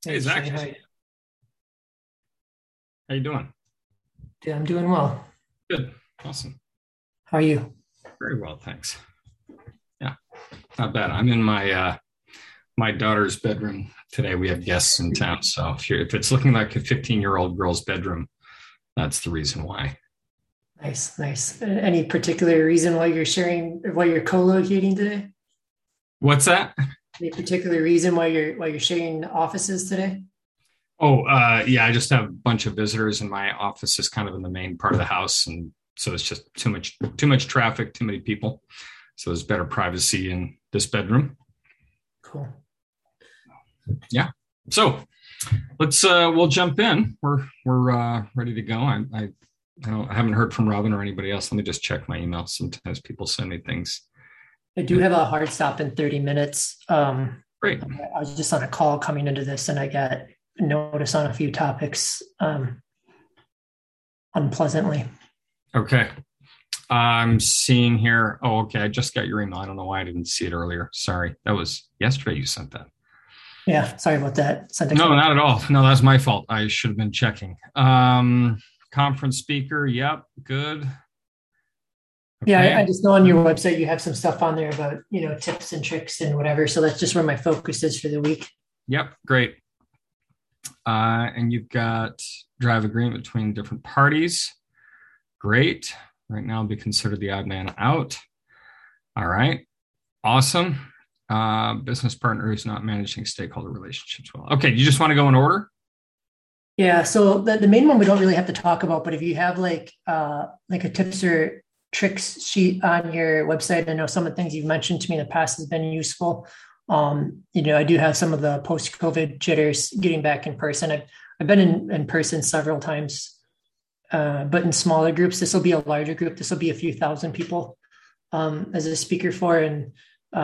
Hey, Hey Zach. Shane, How you doing? I'm doing well. Good. Awesome. How are you? Very well, thanks. Yeah, not bad. I'm in my daughter's bedroom today. We have guests in town, so if it's looking like a 15-year-old girl's bedroom, that's the reason why. Nice, nice. Any particular reason why you're sharing, why you're co-locating today? What's that? Any particular reason why you're sharing offices today? Oh, yeah, I just have a bunch of visitors, and my office is kind of in the main part of the house, and so it's just too much traffic, too many people. So there's better privacy in this bedroom. Cool. Yeah. So we'll jump in. We're ready to go. I haven't heard from Robin or anybody else. Let me just check my email. Sometimes people send me things. I do have a hard stop in 30 minutes. Great. I was just on a call coming into this, and I got notice on a few topics unpleasantly. Okay. I'm seeing here. Oh, okay. I just got your email. I don't know why I didn't see it earlier. Sorry. That was yesterday you sent that. Yeah, sorry about that. Sent a No, couple. not at all. No, that's my fault. I should have been checking. Conference speaker. Yep. Good. Yeah, I Okay. just know on your website you have some stuff on there about tips and tricks and whatever. So that's just where my focus is for the week. Yep. Great. And you've got drive agreement between different parties. Great. Right now, will be considered the odd man out. All right. Awesome. Business partner who's not managing stakeholder relationships well. Okay. You just want to go in order? Yeah, so the main one we don't really have to talk about, but if you have like a tips or tricks sheet on your website, I know some of the things you've mentioned to me in the past has been useful. I do have some of the post-COVID jitters getting back in person. I've been in person several times, but in smaller groups. This will be a larger group. This will be a few thousand people as a speaker for, and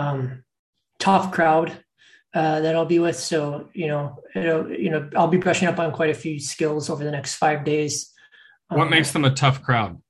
tough crowd that I'll be with. So, I'll be brushing up on quite a few skills over the next 5 days. What Um, makes them a tough crowd?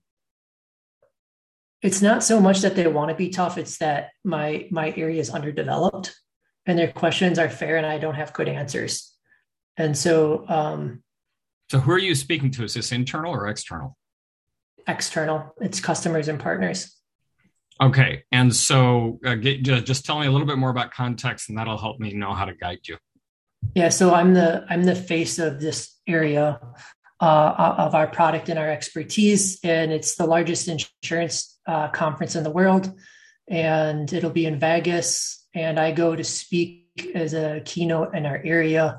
it's not so much that they want to be tough; it's that my area is underdeveloped, and their questions are fair, and I don't have good answers. And so, So, who are you speaking to? Is this internal or external? external, it's customers and partners. Okay. And so, just tell me a little bit more about context, and that'll help me know how to guide you. Yeah, so I'm the face of this area of our product and our expertise, and it's the largest insurance conference in the world, and it'll be in Vegas. And I go to speak as a keynote in our area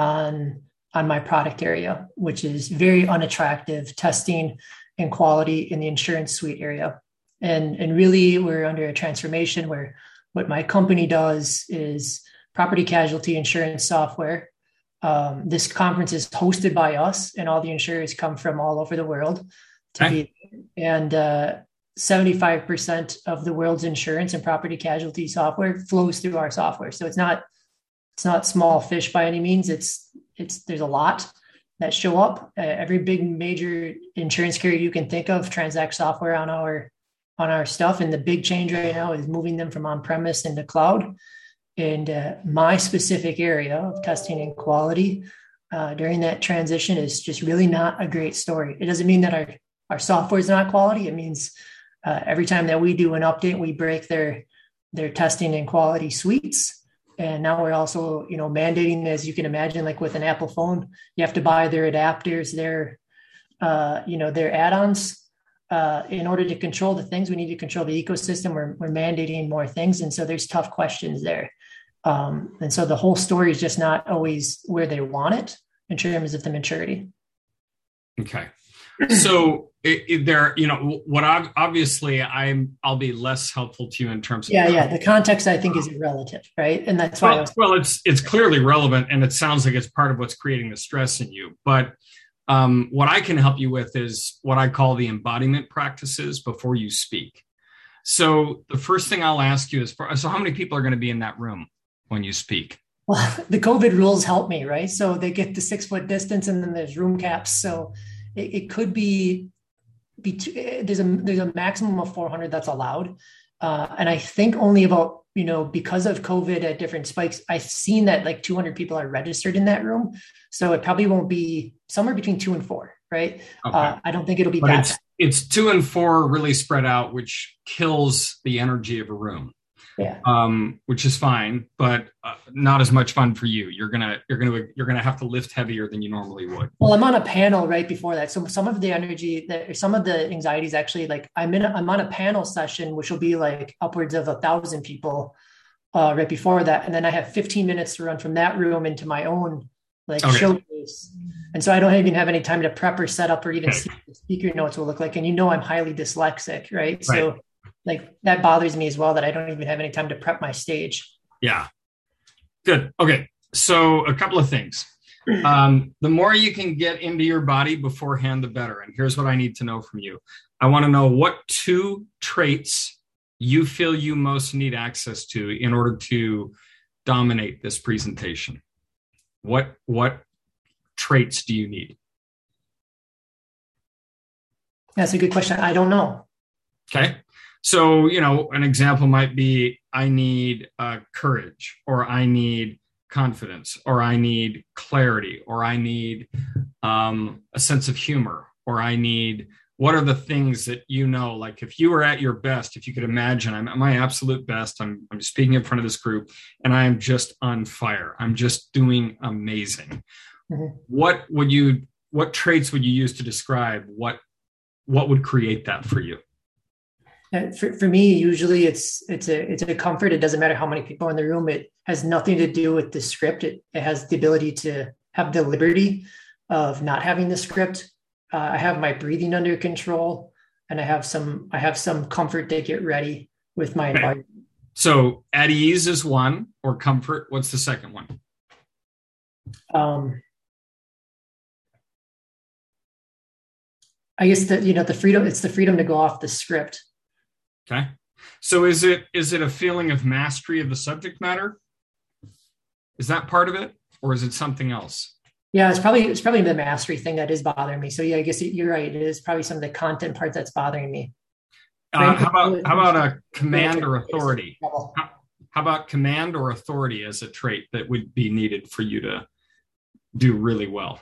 on my product area, which is very unattractive testing and quality in the insurance suite area. And really, we're under a transformation where what my company does is property casualty insurance software. This conference is hosted by us, and all the insurers come from all over the world to Okay. be. And 75% of the world's insurance and property casualty software flows through our software. So it's not small fish by any means. It's there's a lot that show up. Every big major insurance carrier you can think of transact software on our stuff. And the big change right now is moving them from on premise into cloud. And my specific area of testing and quality during that transition is just really not a great story. It doesn't mean that our software is not quality. It means every time that we do an update, we break their testing and quality suites. And now we're also, mandating, as you can imagine, like with an Apple phone, you have to buy their adapters, their add-ons. In order to control the things, we need to control the ecosystem. We're mandating more things. And so there's tough questions there. And so the whole story is just not always where they want it in terms of the maturity. Okay. So, there, what obviously I'll be less helpful to you in terms of. Yeah, yeah. The context I think is irrelative, right? And that's why I was. Well, it's clearly relevant, and it sounds like it's part of what's creating the stress in you. But what I can help you with is what I call the embodiment practices before you speak. So the first thing I'll ask you is, so how many people are going to be in that room when you speak? Well, the COVID rules help me, right? So they get the 6 foot distance, and then there's room caps. So it could be there's a maximum of 400 that's allowed. And I think only about, because of COVID at different spikes, I've seen that like 200 people are registered in that room. So it probably won't be somewhere between 2 and 4, right? Okay. I don't think it'll be But that bad. it's 2 and 4 really spread out, which kills the energy of a room. Yeah. Which is fine, but not as much fun for you. You're gonna have to lift heavier than you normally would. Well, I'm on a panel right before that. So some of the energy some of the anxiety is actually like I'm on a panel session, which will be like upwards of 1,000 people right before that. And then I have 15 minutes to run from that room into my own like showcase. And so I don't even have any time to prep or set up or even see what the speaker notes will look like. And I'm highly dyslexic, right? So like that bothers me as well, that I don't even have any time to prep my stage. Yeah. Good. Okay. So a couple of things. The more you can get into your body beforehand, the better. And here's what I need to know from you. I want to know what 2 traits you feel you most need access to in order to dominate this presentation. What traits do you need? That's a good question. I don't know. Okay. So, an example might be I need courage, or I need confidence, or I need clarity, or I need a sense of humor, or I need, what are the things that like if you were at your best, if you could imagine, I'm at my absolute best, I'm speaking in front of this group and I'm just on fire. I'm just doing amazing. Mm-hmm. What traits would you use to describe what would create that for you? For me, usually it's a comfort. It doesn't matter how many people are in the room. It has nothing to do with the script. It has the ability to have the liberty of not having the script. I have my breathing under control, and I have some comfort to get ready with my environment. So at ease is one, or comfort. What's the second one? I guess the freedom. It's the freedom to go off the script. Okay. So is it a feeling of mastery of the subject matter? Is that part of it, or is it something else? Yeah, it's probably the mastery thing that is bothering me. So yeah, I guess you're right. It is probably some of the content part that's bothering me. How about a command or authority? How about command or authority as a trait that would be needed for you to do really well?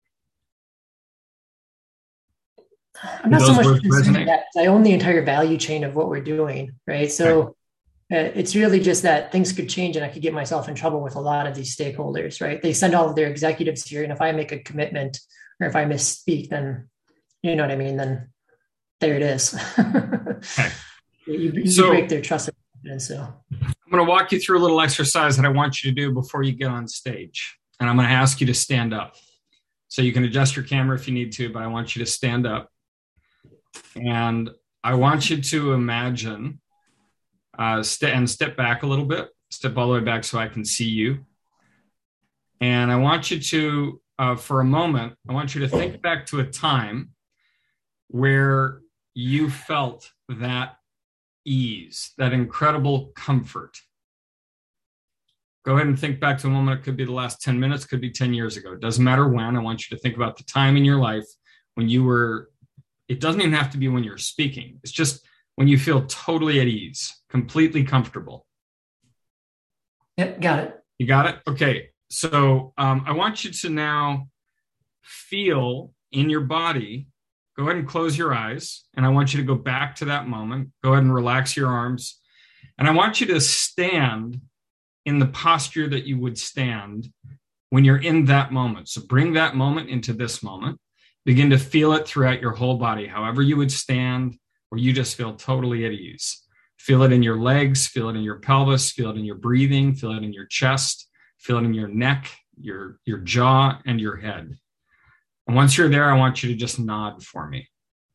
I'm not so much concerned with that. I own the entire value chain of what we're doing, right? So it's really just that things could change and I could get myself in trouble with a lot of these stakeholders, right? They send all of their executives here, and if I make a commitment or if I misspeak, then you know what I mean? Then there it is. You break their trust and confidence. So I'm going to walk you through a little exercise that I want you to do before you get on stage. And I'm going to ask you to stand up. So you can adjust your camera if you need to, but I want you to stand up. And I want you to imagine step back a little bit, step all the way back so I can see you. And I want you to, for a moment, I want you to think back to a time where you felt that ease, that incredible comfort. Go ahead and think back to a moment. It could be the last 10 minutes, could be 10 years ago. It doesn't matter when. I want you to think about the time in your life when you were, it doesn't even have to be when you're speaking. It's just when you feel totally at ease, completely comfortable. Yep, got it. You got it? Okay. So I want you to now feel in your body. Go ahead and close your eyes. And I want you to go back to that moment. Go ahead and relax your arms. And I want you to stand in the posture that you would stand when you're in that moment. So bring that moment into this moment. Begin to feel it throughout your whole body, however you would stand, or you just feel totally at ease. Feel it in your legs, feel it in your pelvis, feel it in your breathing, feel it in your chest, feel it in your neck, your jaw, and your head. And once you're there, I want you to just nod for me.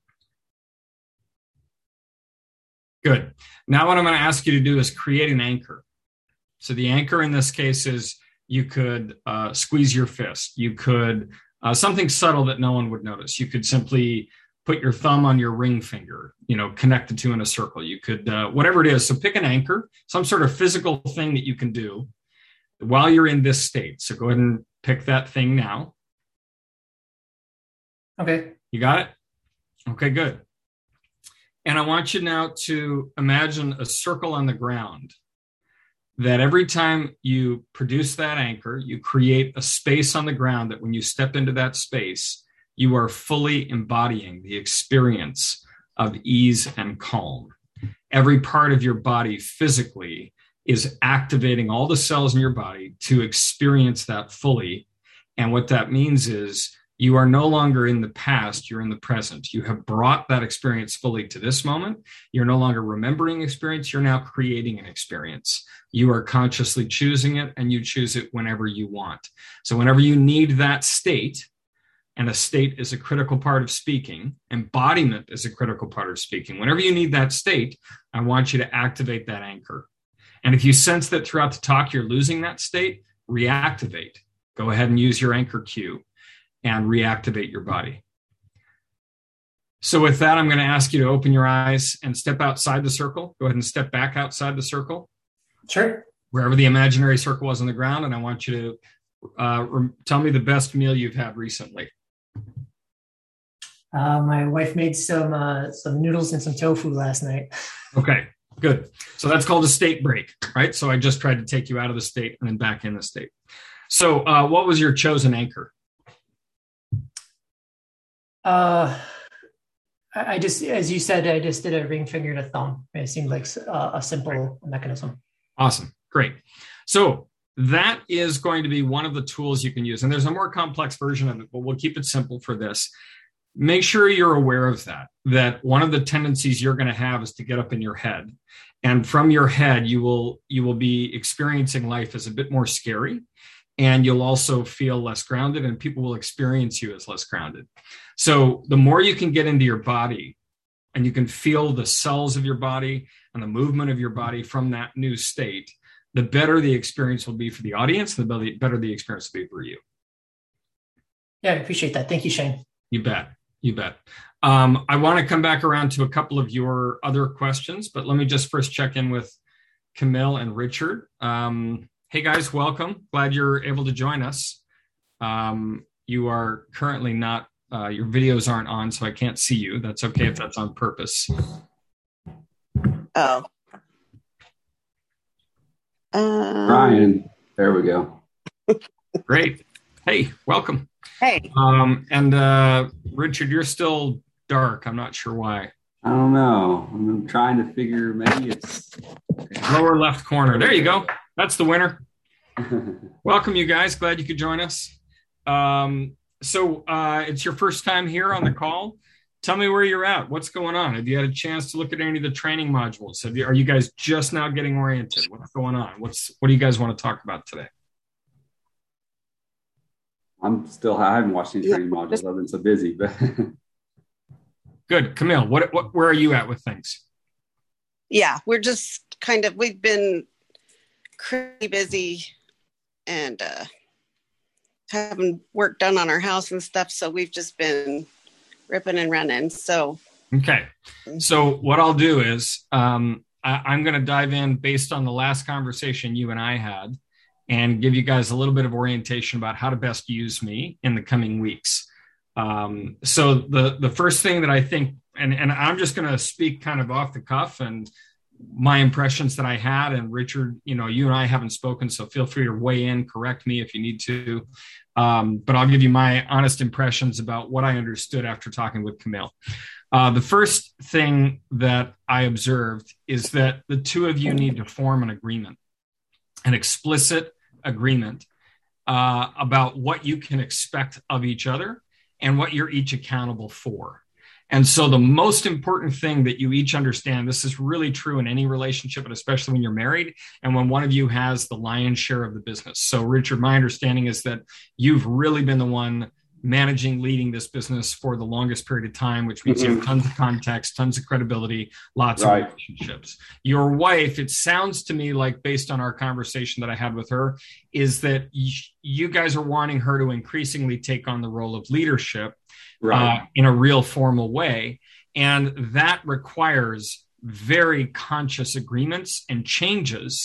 Good. Now what I'm going to ask you to do is create an anchor. So the anchor in this case is you could squeeze your fist. You could, something subtle that no one would notice. You could simply put your thumb on your ring finger, connect the two in a circle. You could, whatever it is. So pick an anchor, some sort of physical thing that you can do while you're in this state. So go ahead and pick that thing now. Okay. You got it? Okay, good. And I want you now to imagine a circle on the ground, that every time you produce that anchor, you create a space on the ground that when you step into that space, you are fully embodying the experience of ease and calm. Every part of your body physically is activating all the cells in your body to experience that fully. And what that means is you are no longer in the past, you're in the present. You have brought that experience fully to this moment. You're no longer remembering experience, you're now creating an experience. You are consciously choosing it, and you choose it whenever you want. So whenever you need that state, and a state is a critical part of speaking, embodiment is a critical part of speaking. Whenever you need that state, I want you to activate that anchor. And if you sense that throughout the talk you're losing that state, reactivate. Go ahead and use your anchor cue and reactivate your body. So with that, I'm going to ask you to open your eyes and step outside the circle. Go ahead and step back outside the circle. Sure. Wherever the imaginary circle was on the ground. And I want you to tell me the best meal you've had recently. My wife made some noodles and some tofu last night. Okay, good. So that's called a state break, right? So I just tried to take you out of the state and then back in the state. So what was your chosen anchor? I just, as you said, I just did a ring finger to thumb. It seemed like a simple mechanism. Awesome. Great. So that is going to be one of the tools you can use. And there's a more complex version of it, but we'll keep it simple for this. Make sure you're aware of that one of the tendencies you're going to have is to get up in your head. And from your head, you will be experiencing life as a bit more scary. And you'll also feel less grounded, and people will experience you as less grounded. So the more you can get into your body and you can feel the cells of your body and the movement of your body from that new state, the better the experience will be for the audience, the better the experience will be for you. Yeah, I appreciate that. Thank you, Shane. You bet. You bet. I want to come back around to a couple of your other questions, but let me just first check in with Camille and Richard. Hey guys, welcome. Glad you're able to join us. You are currently not, your videos aren't on, so I can't see you. That's okay if that's on purpose. Oh. Ryan, there we go. Great. Hey, welcome. Hey. And Richard, you're still dark. I'm not sure why. I don't know. I'm trying to figure, maybe it's lower left corner. There you go. That's the winner. Welcome, you guys. Glad you could join us. So it's your first time here on the call. Tell me where you're at. What's going on? Have you had a chance to look at any of the training modules? Are you guys just now getting oriented? What's going on? What do you guys want to talk about today? I haven't watched any training modules. I've been so busy, but good. Camille, where are you at with things? Yeah, we're just we've been crazy busy and having work done on our house and stuff. So we've just been ripping and running. So, okay. So what I'll do is I'm going to dive in based on the last conversation you and I had and give you guys a little bit of orientation about how to best use me in the coming weeks. So the first thing that I think, and I'm just going to speak kind of off the cuff and my impressions that I had, and Richard, you and I haven't spoken, so feel free to weigh in, correct me if you need to. But I'll give you my honest impressions about what I understood after talking with Camille. The first thing that I observed is that the two of you need to form an agreement, an explicit agreement about what you can expect of each other and what you're each accountable for. And so the most important thing that you each understand, this is really true in any relationship, but especially when you're married and when one of you has the lion's share of the business. So Richard, my understanding is that you've really been the one managing, leading this business for the longest period of time, which means you have tons of context, tons of credibility, lots of relationships. Your wife, it sounds to me like, based on our conversation that I had with her, is that you guys are wanting her to increasingly take on the role of leadership in a real formal way. And that requires very conscious agreements and changes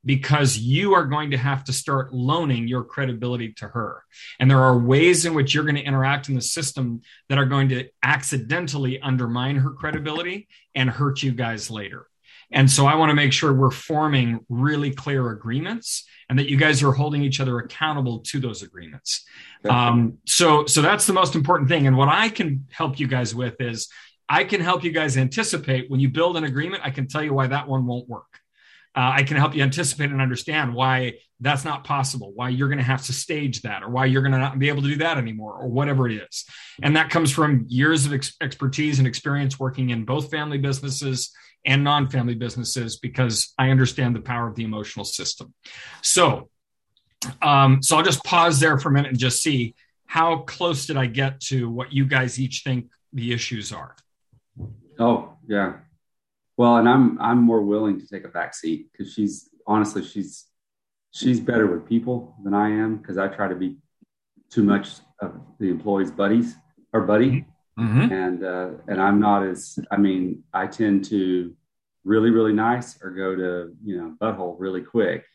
because you are going to have to start loaning your credibility to her. And there are ways in which you're going to interact in the system that are going to accidentally undermine her credibility and hurt you guys later. And so I want to make sure we're forming really clear agreements and that you guys are holding each other accountable to those agreements. So that's the most important thing. And what I can help you guys with is I can help you guys anticipate when you build an agreement. I can tell you why that one won't work. I can help you anticipate and understand why that's not possible, why you're going to have to stage that, or why you're going to not be able to do that anymore, or whatever it is. And that comes from years of expertise and experience working in both family businesses and non-family businesses, because I understand the power of the emotional system. So I'll just pause there for a minute and just see how close did I get to what you guys each think the issues are. Oh, yeah. Well, and I'm more willing to take a back seat because she's better with people than I am, because I try to be too much of the employees' buddies or buddy. Mm-hmm. And I'm not I tend to really, really nice or go to, butthole really quick,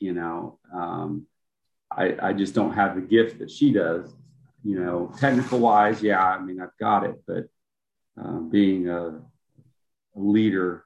I just don't have the gift that she does, technical wise. Yeah. I've got it, but being a leader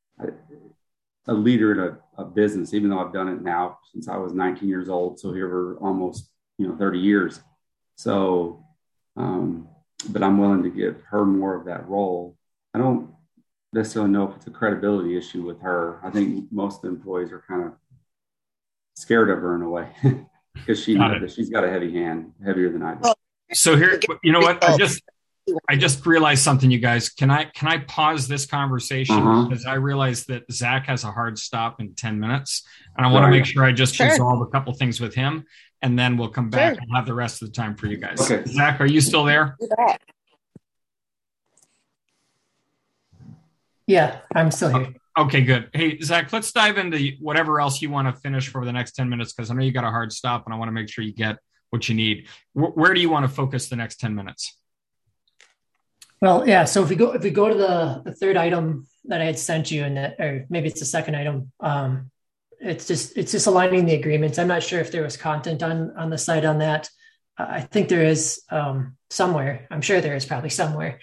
in a business, even though I've done it now since I was 19 years old. So here we're almost, 30 years. So, but I'm willing to give her more of that role. I don't necessarily know if it's a credibility issue with her. I think most employees are kind of scared of her in a way because she's got a heavy hand, heavier than I do. So here, you know what? I just realized something, you guys. Can I pause this conversation? Because I realized that Zach has a hard stop in 10 minutes. And I want to make sure I just resolve a couple things with him. And then we'll come back and have the rest of the time for you guys. Okay. Zach, are you still there? Yeah, I'm still here. Okay, good. Hey, Zach, let's dive into whatever else you want to finish for the next 10 minutes, because I know you got a hard stop and I want to make sure you get what you need. Where do you want to focus the next 10 minutes? Well, yeah. So if we go to the third item that I had sent you, or maybe it's the second item, it's just aligning the agreements. I'm not sure if there was content on the site on that. I think there is somewhere. I'm sure there is probably somewhere.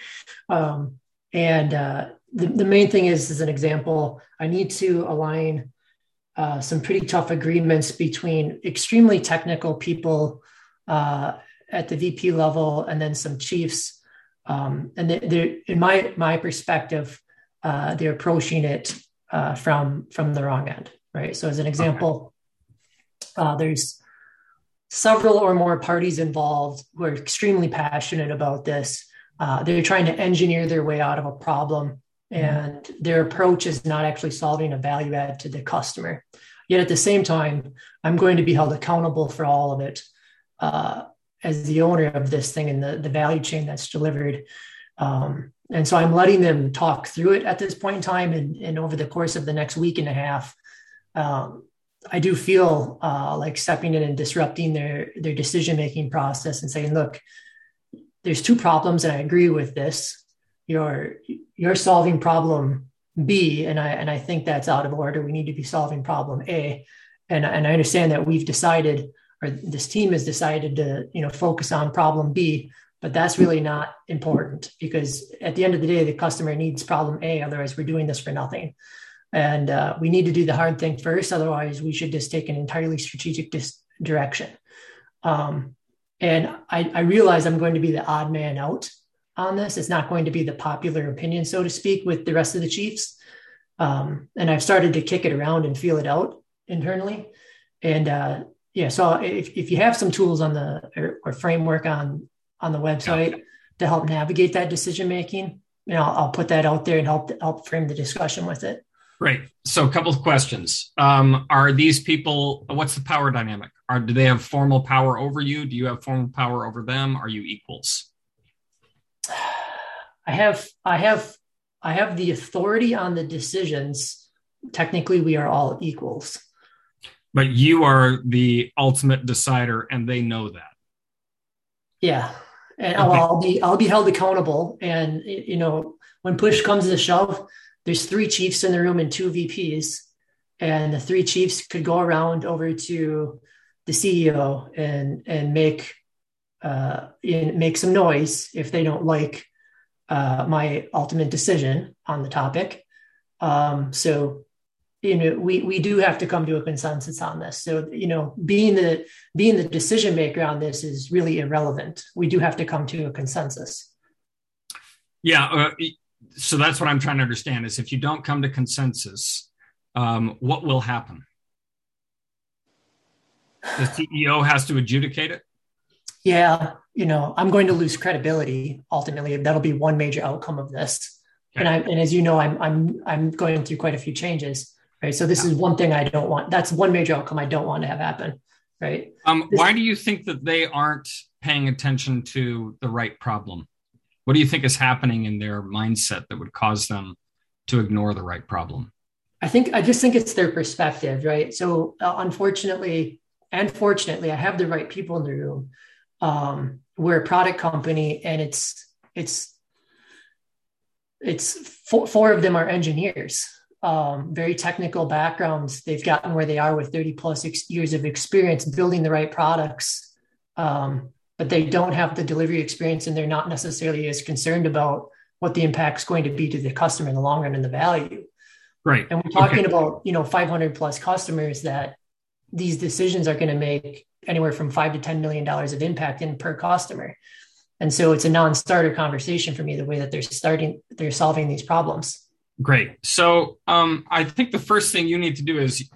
The main thing is, as an example, I need to align some pretty tough agreements between extremely technical people at the VP level and then some chiefs. And they're, in my perspective, they're approaching it from the wrong end, right? So as an example, there's several or more parties involved who are extremely passionate about this. They're trying to engineer their way out of a problem, and their approach is not actually solving a value add to the customer. Yet at the same time, I'm going to be held accountable for all of it as the owner of this thing and the value chain that's delivered. And so I'm letting them talk through it at this point in time. And over the course of the next week and a half, I do feel like stepping in and disrupting their decision-making process and saying, look, there's two problems, and I agree with this. You're solving problem B, and I think that's out of order. We need to be solving problem A. And I understand that we've decided, or this team has decided to, focus on problem B, but that's really not important, because at the end of the day, the customer needs problem A. Otherwise, we're doing this for nothing. And we need to do the hard thing first. Otherwise, we should just take an entirely strategic direction. And I realize I'm going to be the odd man out on this. It's not going to be the popular opinion, so to speak, with the rest of the chiefs. And I've started to kick it around and feel it out internally. And so if you have some tools on or framework on the website to help navigate that decision-making, I'll put that out there and help frame the discussion with it. Great. So a couple of questions. Are these people, what's the power dynamic? Do they have formal power over you? Do you have formal power over them? Are you equals? I have the authority on the decisions. Technically, we are all equals. But you are the ultimate decider, and they know that. Yeah. And okay. I'll be held accountable. And, when push comes to shove, there's 3 chiefs in the room and 2 VPs. and the three chiefs could go around over to the CEO and make some noise if they don't like my ultimate decision on the topic. So, we do have to come to a consensus on this. So, being the decision maker on this is really irrelevant. We do have to come to a consensus. Yeah. So that's what I'm trying to understand is if you don't come to consensus, what will happen? The CEO has to adjudicate it? Yeah. I'm going to lose credibility. Ultimately, that'll be one major outcome of this. Okay. And as you know, I'm going through quite a few changes, right? So this is one thing I don't want. That's one major outcome I don't want to have happen, right? Why do you think that they aren't paying attention to the right problem? What do you think is happening in their mindset that would cause them to ignore the right problem? I just think it's their perspective, right? So unfortunately and fortunately, I have the right people in the room. We're a product company, and it's four of them are engineers, very technical backgrounds. They've gotten where they are with 30 plus years of experience building the right products. But they don't have the delivery experience, and they're not necessarily as concerned about what the impact's going to be to the customer in the long run and the value. Right. And we're talking about, 500 plus customers that these decisions are going to make anywhere from $5 to $10 million of impact in per customer. And so it's a non-starter conversation for me, the way that they're solving these problems. Great. So I think the first thing you need to do is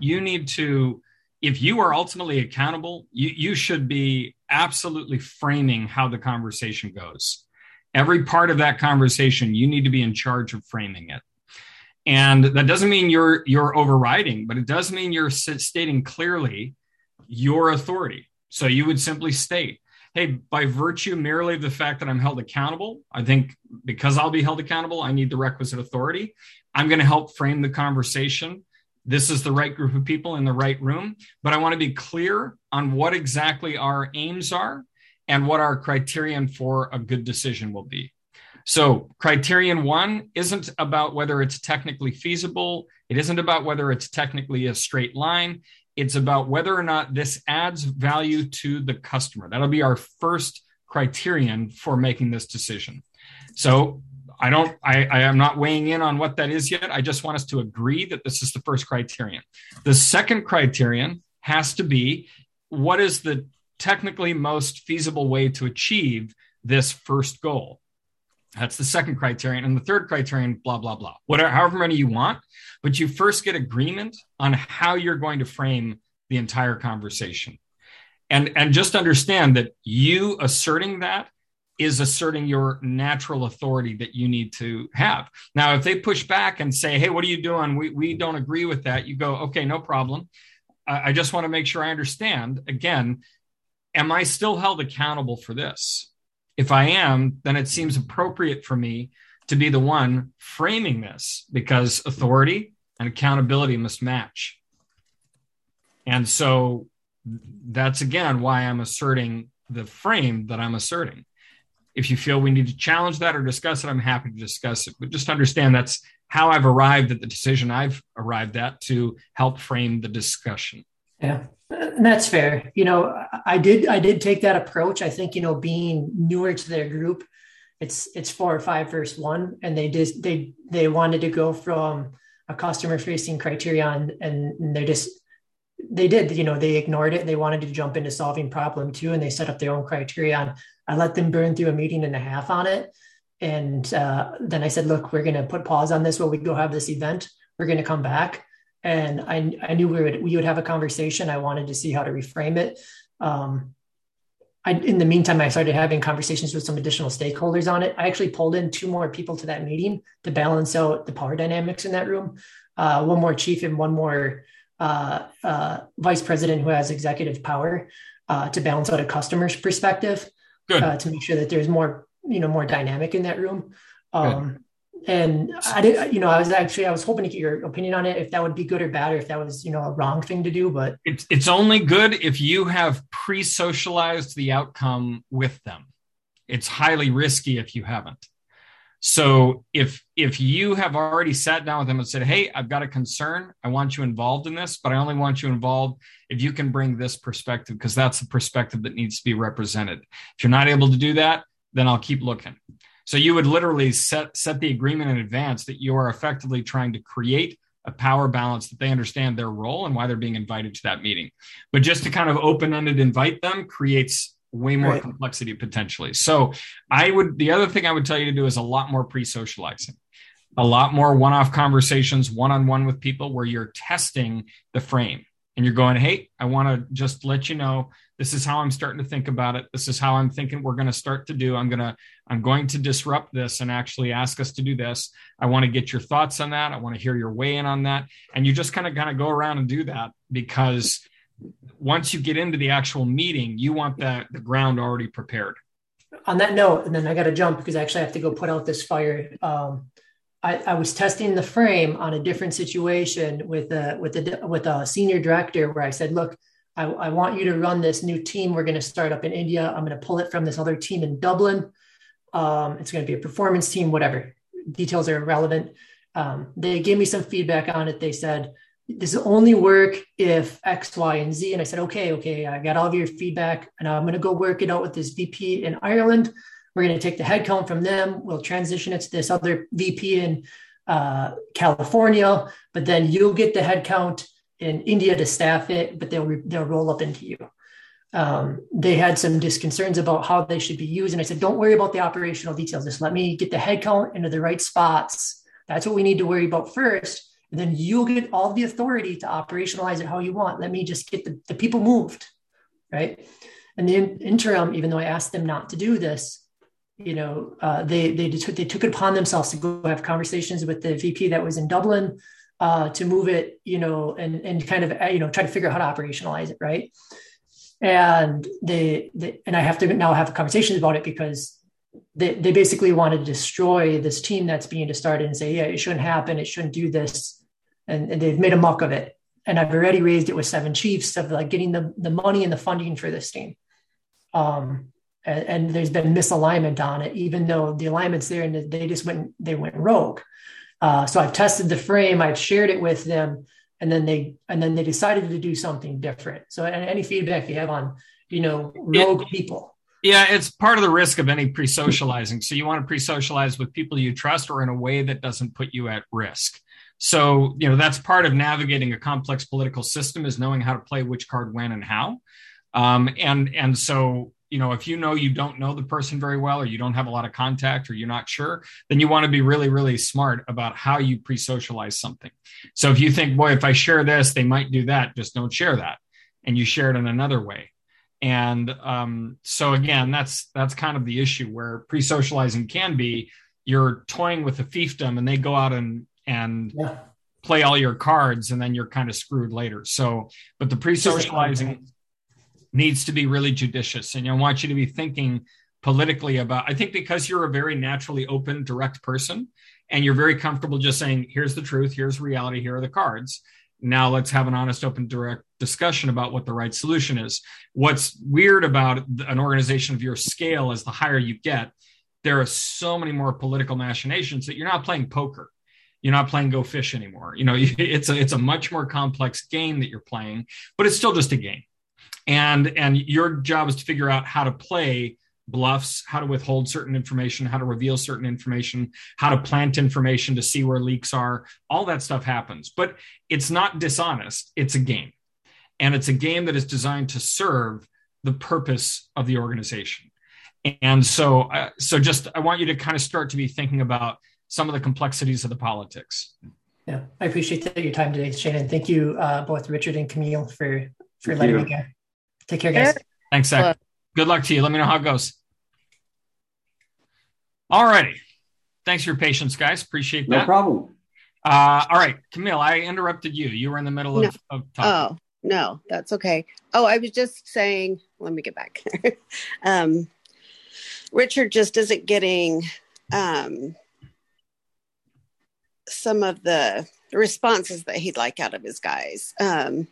if you are ultimately accountable, you should be absolutely framing how the conversation goes. Every part of that conversation, you need to be in charge of framing it. And that doesn't mean you're overriding, but it does mean you're stating clearly your authority. So you would simply state, hey, by virtue merely of the fact that I'm held accountable, I think because I'll be held accountable, I need the requisite authority. I'm going to help frame the conversation. This is the right group of people in the right room, but I want to be clear on what exactly our aims are and what our criterion for a good decision will be. So criterion 1 isn't about whether it's technically feasible. It isn't about whether it's technically a straight line. It's about whether or not this adds value to the customer. That'll be our first criterion for making this decision. So I am not weighing in on what that is yet. I just want us to agree that this is the first criterion. The second criterion has to be, what is the technically most feasible way to achieve this first goal? That's the second criterion. And the third criterion, blah, blah, blah, whatever, however many you want. But you first get agreement on how you're going to frame the entire conversation. And just understand that you asserting that is asserting your natural authority that you need to have. Now, if they push back and say, hey, what are you doing? We don't agree with that. You go, okay, no problem. I just want to make sure I understand. Again, am I still held accountable for this? If I am, then it seems appropriate for me to be the one framing this, because authority and accountability must match. And so that's, again, why I'm asserting the frame that I'm asserting. If you feel we need to challenge that or discuss it, I'm happy to discuss it. But just understand that's how I've arrived at the decision I've arrived at to help frame the discussion. Yeah, that's fair. I did take that approach. I think, being newer to their group, it's 4 or 5 versus 1, and they wanted to go from a customer facing criterion, and they ignored it. They wanted to jump into solving problem 2, and they set up their own criterion. I let them burn through a meeting and a half on it. And then I said, look, we're going to put pause on this while we go have this event. We're going to come back. And I knew we would have a conversation. I wanted to see how to reframe it. In the meantime, I started having conversations with some additional stakeholders on it. I actually pulled in 2 more people to that meeting to balance out the power dynamics in that room. One more chief and one more vice president who has executive power to balance out a customer's perspective. To make sure that there's more dynamic in that room. And I was hoping to get your opinion on it, if that would be good or bad, or if that was, a wrong thing to do, but it's only good if you have pre-socialized the outcome with them. It's highly risky if you haven't. So if you have already sat down with them and said, hey, I've got a concern, I want you involved in this, but I only want you involved if you can bring this perspective, because that's the perspective that needs to be represented. If you're not able to do that, then I'll keep looking. So you would literally set the agreement in advance that you are effectively trying to create a power balance, that they understand their role and why they're being invited to that meeting. But just to kind of open-ended invite them creates way more complexity potentially. So the other thing I would tell you to do is a lot more pre-socializing, a lot more one-off conversations, one-on-one with people where you're testing the frame and you're going, hey, I want to just let you know, this is how I'm starting to think about it. This is how I'm thinking we're going to start to do. I'm going to disrupt this and actually ask us to do this. I want to get your thoughts on that. I want to hear your weigh in on that. And you just kind of go around and do that, because once you get into the actual meeting, you want the ground already prepared. On that note, and then I got to jump because I actually have to go put out this fire. I was testing the frame on a different situation with a senior director where I said, look, I want you to run this new team we're going to start up in India. I'm going to pull it from this other team in Dublin. It's going to be a performance team, whatever. Details are irrelevant. They gave me some feedback on it. They said, this will only work if X, Y, and Z. And I said, okay, I got all of your feedback, and I'm going to go work it out with this VP in Ireland. We're going to take the headcount from them. We'll transition it to this other VP in California, but then you'll get the headcount in India to staff it, but they'll roll up into you. They had some disconcerts about how they should be used. And I said, don't worry about the operational details. Just let me get the headcount into the right spots. That's what we need to worry about first. And then you'll get all the authority to operationalize it how you want. Let me just get the people moved, right? And the interim, even though I asked them not to do this, they took it upon themselves to go have conversations with the VP that was in Dublin to move it, and kind of, try to figure out how to operationalize it, right? And and I have to now have conversations about it because they basically want to destroy this team that's being started and say, yeah, it shouldn't happen. It shouldn't do this. And they've made a muck of it. And I've already raised it with 7 chiefs of like getting the money and the funding for this team. And there's been misalignment on it, even though the alignment's there and they went rogue. So I've tested the frame, I've shared it with them, and then they decided to do something different. So any feedback you have on, rogue people. Yeah, it's part of the risk of any pre-socializing. So you want to pre-socialize with people you trust or in a way that doesn't put you at risk. So, that's part of navigating a complex political system, is knowing how to play which card when and how. And so, if you don't know the person very well, or you don't have a lot of contact, or you're not sure, then you want to be really, really smart about how you pre-socialize something. So if you think, boy, if I share this, they might do that, just don't share that. And you share it in another way. And so again, that's kind of the issue where pre-socializing can be, you're toying with a fiefdom and they go out and play all your cards, and then you're kind of screwed later. So, but the pre-socializing needs to be really judicious. And I want you to be thinking politically about, I think because you're a very naturally open, direct person, and you're very comfortable just saying, here's the truth, here's reality, here are the cards. Now let's have an honest, open, direct discussion about what the right solution is. What's weird about an organization of your scale is the higher you get, there are so many more political machinations that you're not playing poker. You're not playing Go Fish anymore. It's a much more complex game that you're playing, but it's still just a game. And your job is to figure out how to play bluffs, how to withhold certain information, how to reveal certain information, how to plant information to see where leaks are. All that stuff happens, but it's not dishonest. It's a game. And it's a game that is designed to serve the purpose of the organization. And so I want you to kind of start to be thinking about some of the complexities of the politics. Yeah, I appreciate your time today, Shannon. Thank you, both Richard and Camille, for letting me go. Take care, guys. Thanks, Zach. Good luck to you. Let me know how it goes. All righty. Thanks for your patience, guys. Appreciate that. No problem. All right, Camille, I interrupted you. You were in the middle of talking. Oh, no, that's okay. Oh, I was just saying, let me get back. Richard just isn't getting some of the responses that he'd like out of his guys.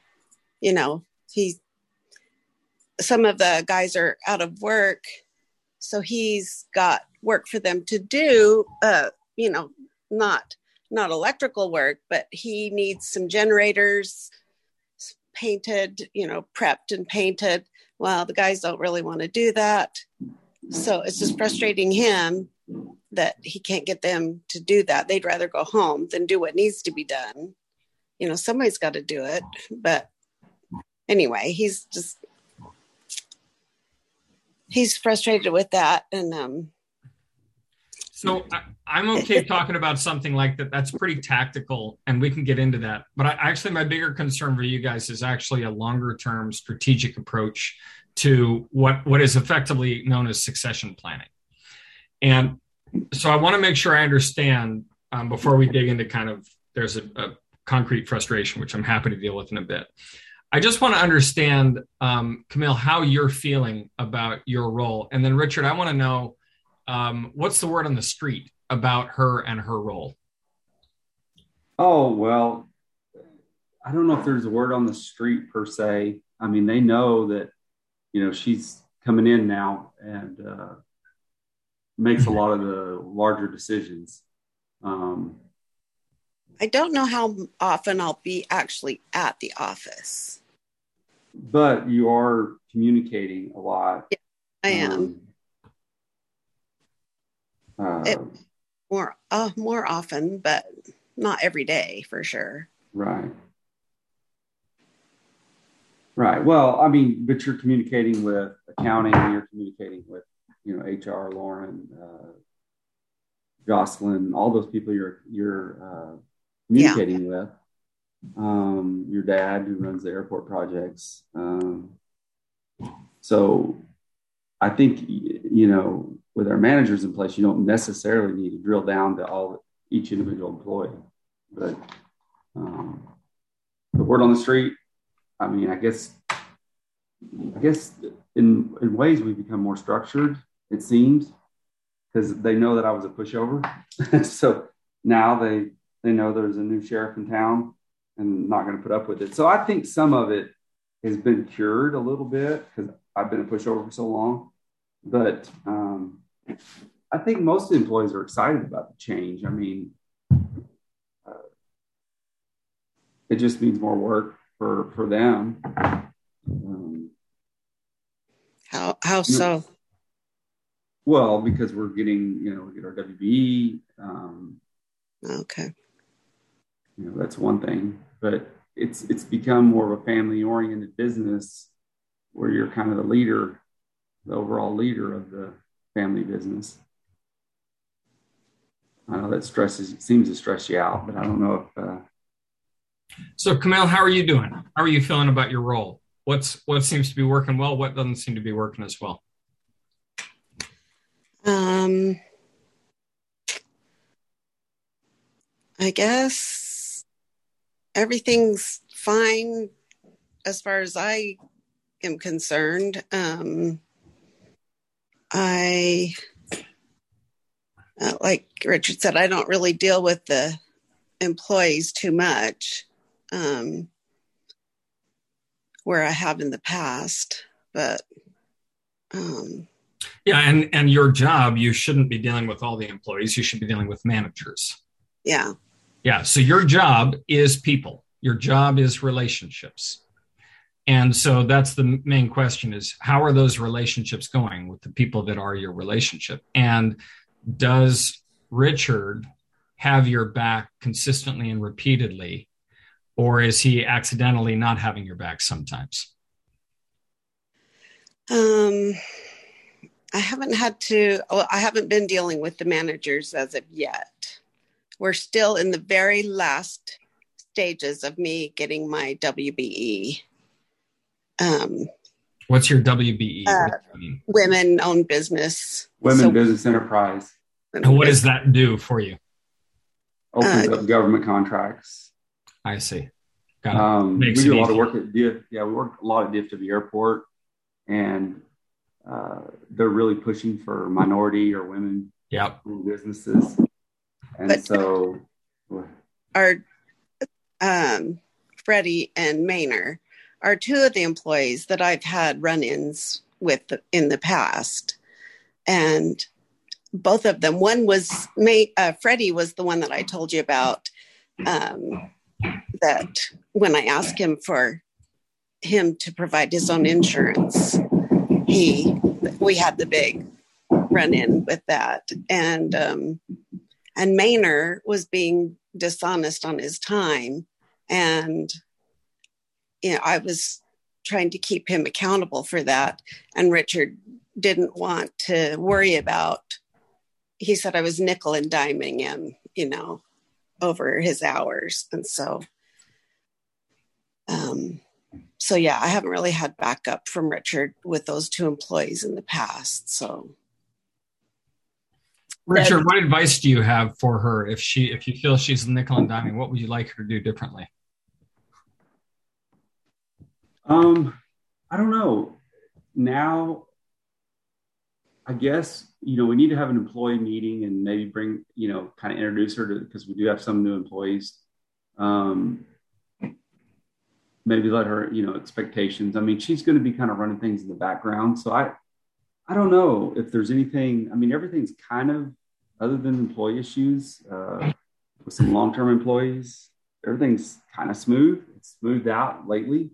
Some of the guys are out of work So he's got work for them to do, not electrical work, but he needs some generators painted, prepped and painted. Well, the guys don't really want to do that. So it's just frustrating him that he can't get them to do that. They'd rather go home than do what needs to be done. Somebody's got to do it. But anyway, he's frustrated with that. And so I'm okay talking about something like that. That's pretty tactical, and we can get into that. But my bigger concern for you guys is actually a longer term strategic approach to what is effectively known as succession planning. And so I want to make sure I understand before we dig into there's a concrete frustration, which I'm happy to deal with in a bit. I just want to understand, Camille, how you're feeling about your role. And then Richard, I want to know, what's the word on the street about her and her role? Oh, well, I don't know if there's a word on the street per se. I mean, they know that, she's coming in now and makes a lot of the larger decisions. I don't know how often I'll be actually at the office. But you are communicating a lot. Yeah, I am. More often, but not every day for sure. Right. Well, I mean, but you're communicating with accounting, you're communicating with, HR, Lauren, Jocelyn, all those people you're communicating with. Your dad who runs the airport projects. So I think, with our managers in place, you don't necessarily need to drill down to each individual employee, but the word on the street, I mean, I guess in ways we've become more structured, it seems, because they know that I was a pushover. So now they know there's a new sheriff in town and not going to put up with it. So I think some of it has been cured a little bit because I've been a pushover for so long. But I think most employees are excited about the change. I mean, it just means more work for them. How so? Well, because we're getting, we get our WBE. Okay. That's one thing, but it's become more of a family-oriented business where you're kind of the leader, the overall leader of the family business. I know that seems to stress you out, but I don't know if. So, Camille, how are you doing? How are you feeling about your role? What seems to be working well? What doesn't seem to be working as well? I guess everything's fine as far as I am concerned. I, like Richard said, I don't really deal with the employees too much, where I have in the past, but yeah, and your job, you shouldn't be dealing with all the employees. You should be dealing with managers. Yeah. So your job is people. Your job is relationships. And so that's the main question is, how are those relationships going with the people that are your relationship? And does Richard have your back consistently and repeatedly, or is he accidentally not having your back sometimes? I haven't been dealing with the managers as of yet. We're still in the very last stages of me getting my WBE. What's your WBE? Women-owned business. Business enterprise. And what does that do for you? Opens up government contracts. I see. Got it. We do a lot of work at we work a lot at DFW Airport, and they're really pushing for minority or women businesses. And so our Freddie and Maynard are two of the employees that I've had run-ins with in the past. And both of them, one was Freddie was the one that I told you about, that when I asked him for him to provide his own insurance, we had the big run-in with that. And Maynard was being dishonest on his time. And, I was trying to keep him accountable for that. And Richard didn't want to worry about, he said I was nickel and diming him, over his hours. And so, yeah, I haven't really had backup from Richard with those two employees in the past. So, Richard, what advice do you have for her if you feel she's nickel and diming? What would you like her to do differently? I don't know. Now, I guess, we need to have an employee meeting and maybe bring, kind of introduce her to, because we do have some new employees. Maybe let her, expectations. I mean, she's going to be kind of running things in the background. So I don't know if there's anything. I mean, everything's kind of, other than employee issues, with some long-term employees, everything's kind of smooth. It's smoothed out lately.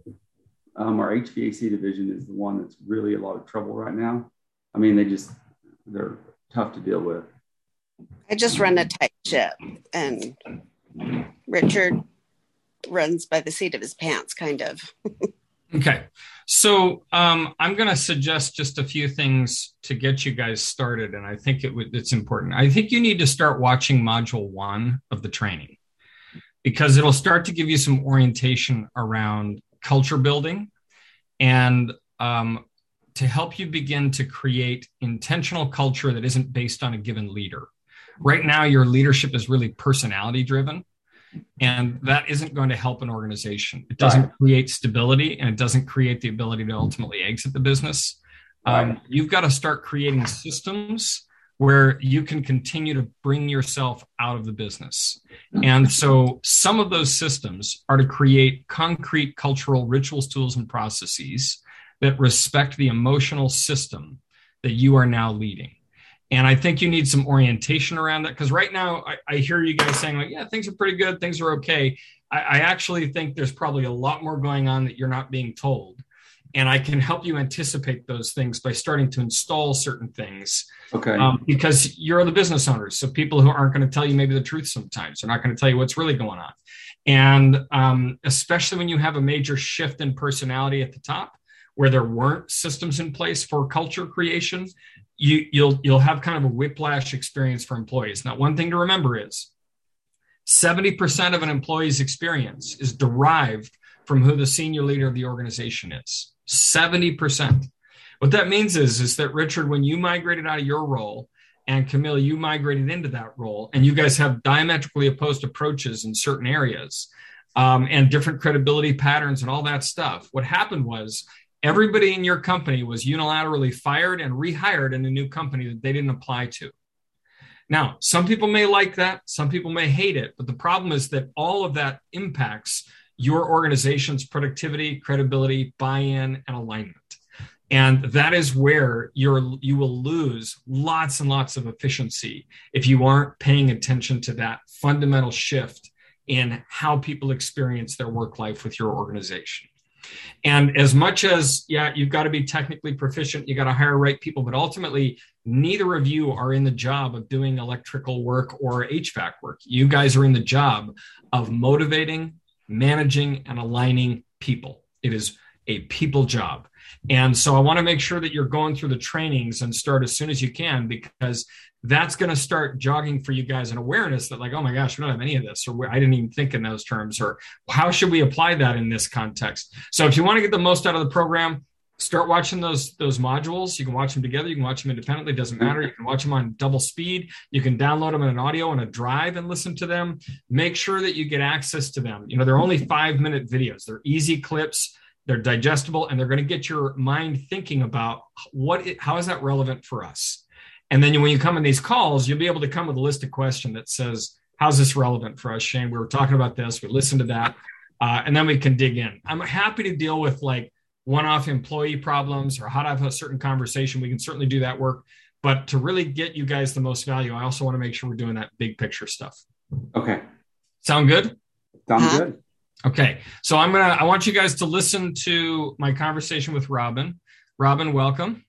Our HVAC division is the one that's really a lot of trouble right now. I mean, they're tough to deal with. I just run a tight ship, and Richard runs by the seat of his pants, kind of. Okay. So I'm going to suggest just a few things to get you guys started. And I think it's important. I think you need to start watching module 1 of the training, because it'll start to give you some orientation around culture building and to help you begin to create intentional culture that isn't based on a given leader. Right now, your leadership is really personality driven. And that isn't going to help an organization. It doesn't create stability, and it doesn't create the ability to ultimately exit the business. You've got to start creating systems where you can continue to bring yourself out of the business. And so some of those systems are to create concrete cultural rituals, tools, and processes that respect the emotional system that you are now leading. And I think you need some orientation around that, because right now I hear you guys saying like, yeah, things are pretty good. Things are okay. I actually think there's probably a lot more going on that you're not being told. And I can help you anticipate those things by starting to install certain things. Okay. Because you're the business owners. So people who aren't going to tell you maybe the truth sometimes, they're not going to tell you what's really going on. And especially when you have a major shift in personality at the top, where there weren't systems in place for culture creation, you'll have kind of a whiplash experience for employees. Now, one thing to remember is 70% of an employee's experience is derived from who the senior leader of the organization is. 70%. What that means is that, Richard, when you migrated out of your role, and Camille, you migrated into that role, and you guys have diametrically opposed approaches in certain areas, and different credibility patterns and all that stuff, what happened was everybody in your company was unilaterally fired and rehired in a new company that they didn't apply to. Now, some people may like that. Some people may hate it. But the problem is that all of that impacts your organization's productivity, credibility, buy-in, and alignment. And that is where you will lose lots and lots of efficiency if you aren't paying attention to that fundamental shift in how people experience their work life with your organization. And as much as, you've got to be technically proficient, you got to hire right people, but ultimately neither of you are in the job of doing electrical work or HVAC work. You guys are in the job of motivating, managing, and aligning people. It is a people job. And so I want to make sure that you're going through the trainings and start as soon as you can, because that's going to start jogging for you guys an awareness that like, oh my gosh, we don't have any of this, or I didn't even think in those terms, or how should we apply that in this context? So if you want to get the most out of the program, start watching those modules. You can watch them together. You can watch them independently. It doesn't matter. You can watch them on double speed. You can download them in an audio and a drive and listen to them. Make sure that you get access to them. They're only 5-minute videos. They're easy clips. They're digestible, and they're going to get your mind thinking about how is that relevant for us? And then when you come in these calls, you'll be able to come with a list of questions that says, how's this relevant for us, Shane? We were talking about this. We listened to that. And then we can dig in. I'm happy to deal with like one-off employee problems or how to have a certain conversation, we can certainly do that work. But to really get you guys the most value, I also want to make sure we're doing that big picture stuff. Okay. Sound good? Sounds good. Okay. So I want you guys to listen to my conversation with Robin. Robin, welcome.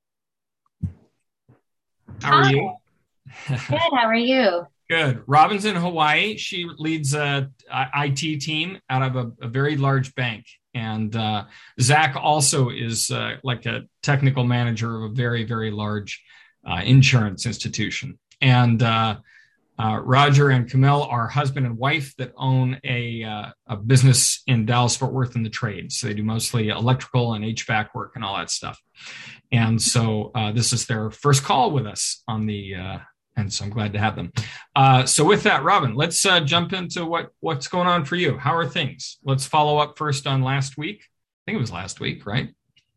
How are you? Good. How are you? Good. Robin's in Hawaii. She leads a IT team out of a very large bank. And Zach also is like a technical manager of a very, very large insurance institution. And Roger and Camille are husband and wife that own a business in Dallas-Fort Worth in the trade. So they do mostly electrical and HVAC work and all that stuff. And so this is their first call with us on the, and so I'm glad to have them. So with that, Robin, let's jump into what's going on for you. How are things? Let's follow up first on last week. I think it was last week, right?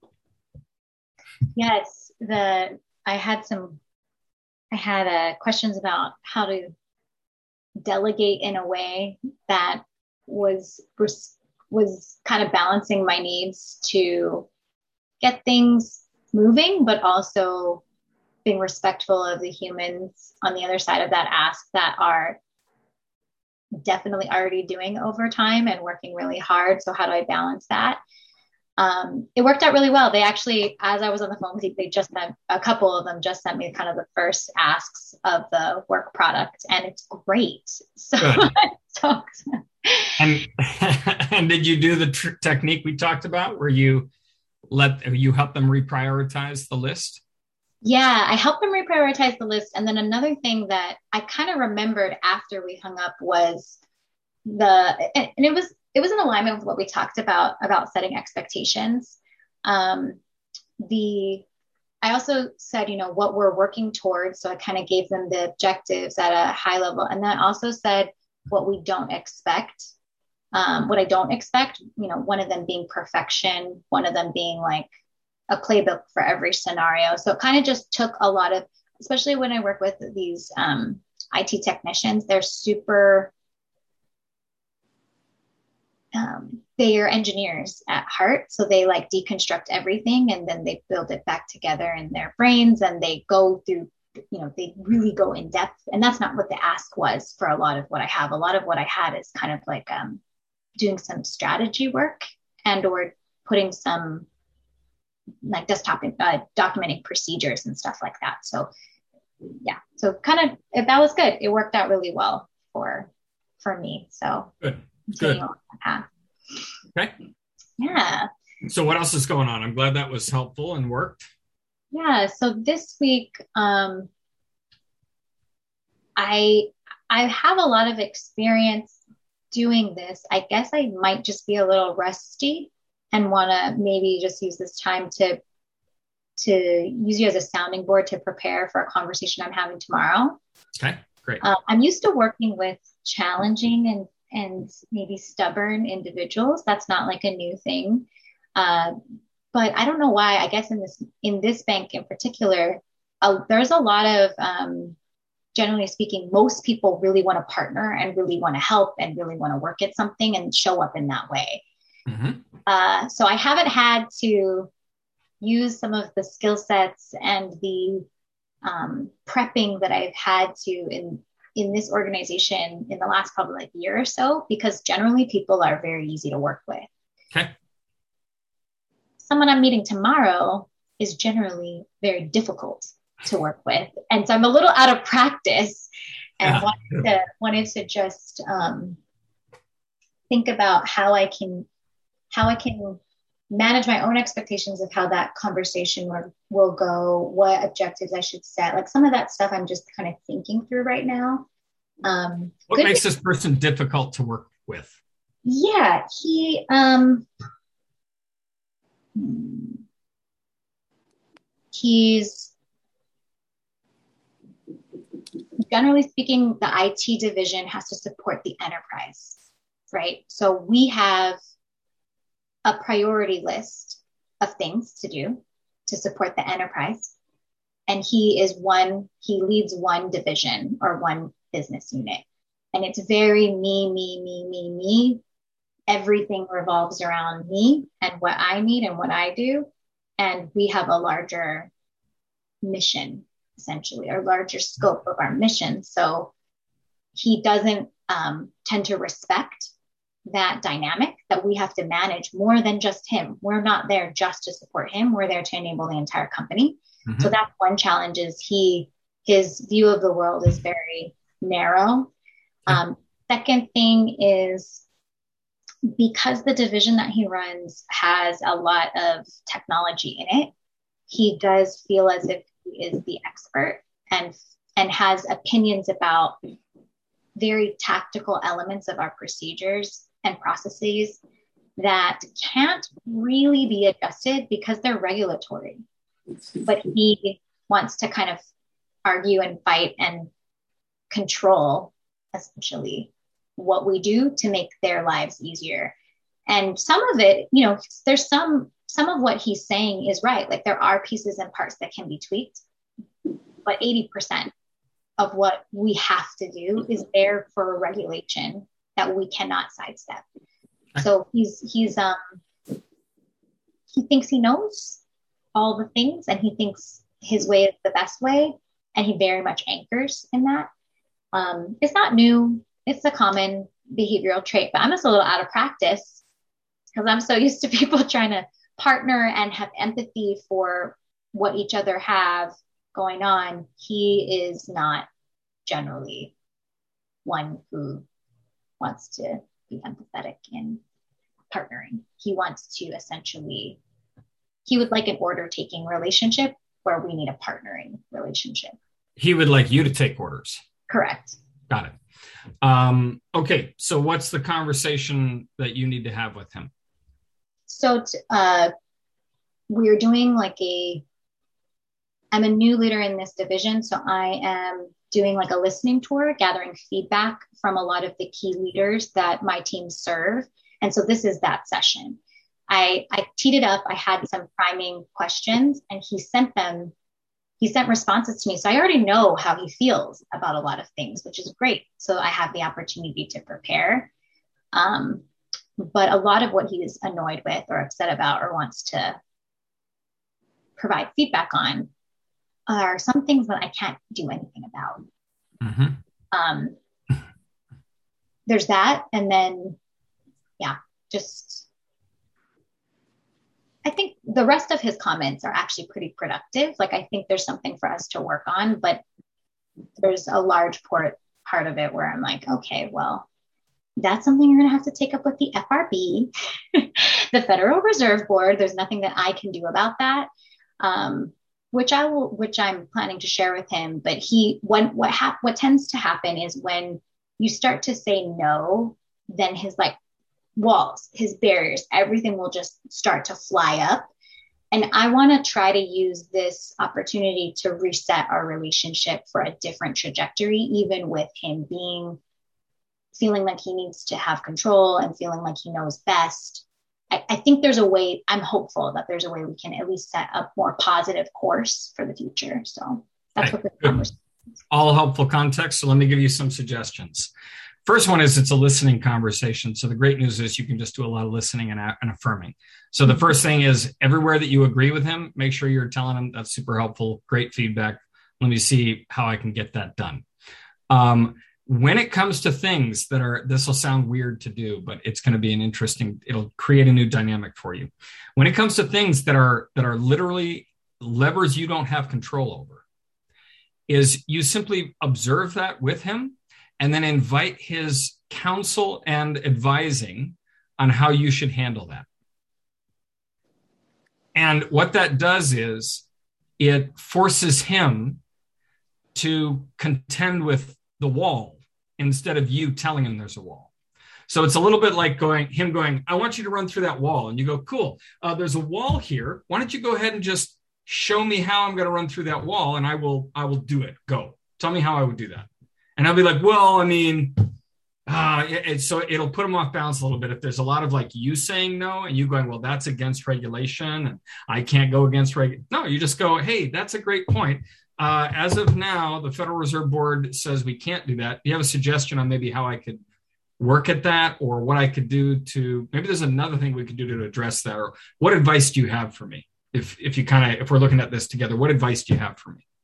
Yes. I had questions about how to delegate in a way that was kind of balancing my needs to get things moving, but also being respectful of the humans on the other side of that ask that are definitely already doing overtime and working really hard. So how do I balance that? It worked out really well. They actually, as I was on the phone with you, a couple of them just sent me kind of the first asks of the work product, and it's great. So, and did you do the technique we talked about where you help them reprioritize the list? Yeah, I helped them reprioritize the list. And then another thing that I kind of remembered after we hung up was it was in alignment with what we talked about setting expectations. I also said, what we're working towards. So I kind of gave them the objectives at a high level. And then I also said what we don't expect. What I don't expect, one of them being perfection, one of them being like a playbook for every scenario. So it kind of just took a lot of, especially when I work with these IT technicians, they're super, they are engineers at heart. So they like deconstruct everything and then they build it back together in their brains, and they go through, they really go in depth. And that's not what the ask was for a lot of what I have. A lot of what I had is kind of like doing some strategy work and or putting some like desktop documenting procedures and stuff like that. So yeah, so kind of that was good. It worked out really well for me. So good. Okay. Yeah. So what else is going on? I'm glad that was helpful and worked. Yeah. So this week, I have a lot of experience doing this. I guess I might just be a little rusty and want to maybe just use this time to use you as a sounding board to prepare for a conversation I'm having tomorrow. Okay, great. I'm used to working with challenging and maybe stubborn individuals. That's not like a new thing. But I don't know why. I guess in this bank in particular, there's a lot of, generally speaking, most people really want to partner and really want to help and really want to work at something and show up in that way. Mm-hmm. So I haven't had to use some of the skill sets and the prepping that I've had to in this organization in the last probably like year or so, because generally people are very easy to work with. Okay. Someone I'm meeting tomorrow is generally very difficult to work with. And so I'm a little out of practice and wanted to just think about how I can manage my own expectations of how that conversation will go, what objectives I should set. Like some of that stuff I'm just kind of thinking through right now. What makes this person difficult to work with? Yeah, he's generally speaking, the IT division has to support the enterprise, right? So we have a priority list of things to do to support the enterprise. And he leads one division or one business unit. And it's very me. everything revolves around me and what I need and what I do. And we have a larger mission, essentially, or larger scope of our mission. So he doesn't tend to respect that dynamic, that we have to manage more than just him. We're not there just to support him. We're there to enable the entire company. Mm-hmm. So that's one challenge, is his view of the world is very narrow. Second thing is, because the division that he runs has a lot of technology in it, he does feel as if he is the expert and has opinions about very tactical elements of our procedures and processes that can't really be adjusted because they're regulatory. But he wants to kind of argue and fight and control, essentially, what we do to make their lives easier. And some of it, there's some of what he's saying is right. Like, there are pieces and parts that can be tweaked, but 80% of what we have to do is there for a regulation that we cannot sidestep. So he thinks he knows all the things, and he thinks his way is the best way, and he very much anchors in that. It's not new. It's a common behavioral trait, but I'm just a little out of practice because I'm so used to people trying to partner and have empathy for what each other have going on. He is not generally one who wants to be empathetic in partnering. He wants to he would like an order-taking relationship where we need a partnering relationship. He would like you to take orders. Correct. Got it. Okay, so what's the conversation that you need to have with him? So we're doing I'm a new leader in this division, so I am doing a listening tour, gathering feedback from a lot of the key leaders that my team serve. And so this is that session. I teed it up. I had some priming questions, and he sent responses to me. So I already know how he feels about a lot of things, which is great. So I have the opportunity to prepare. But a lot of what he is annoyed with or upset about or wants to provide feedback on are some things that I can't do anything about. Mm-hmm. There's that. And then, I think the rest of his comments are actually pretty productive. I think there's something for us to work on, but there's a large part of it where I'm like, okay, well, that's something you're going to have to take up with the FRB, the Federal Reserve Board. There's nothing that I can do about that, which I'm planning to share with him. But what tends to happen is when you start to say no, then his walls, his barriers, everything will just start to fly up. And I want to try to use this opportunity to reset our relationship for a different trajectory, even with him feeling like he needs to have control and feeling like he knows best. I think there's a way, I'm hopeful that there's a way we can at least set a more positive course for the future. So that's what the conversation is. All helpful context. So let me give you some suggestions. First one is it's a listening conversation. So the great news is you can just do a lot of listening and affirming. So the first thing is everywhere that you agree with him, make sure you're telling him that's super helpful. Great feedback. Let me see how I can get that done. When it comes to things this will sound weird to do, but it's going to be it'll create a new dynamic for you. When it comes to things that are literally levers you don't have control over, is you simply observe that with him and then invite his counsel and advising on how you should handle that. And what that does is it forces him to contend with the wall instead of you telling him there's a wall. So it's a little bit like him going, I want you to run through that wall. And you go, cool, there's a wall here. Why don't you go ahead and just show me how I'm going to run through that wall, and I will do it. Go. Tell me how I would do that. And I'll be like, well, I mean, so it'll put them off balance a little bit. If there's a lot of you saying no and you going, well, that's against regulation and I can't go against regulation. No, you just go, hey, that's a great point. As of now, the Federal Reserve Board says we can't do that. Do you have a suggestion on maybe how I could work at that, or what I could do to, maybe there's another thing we could do to address that, or what advice do you have for me? If we're looking at this together, what advice do you have for me?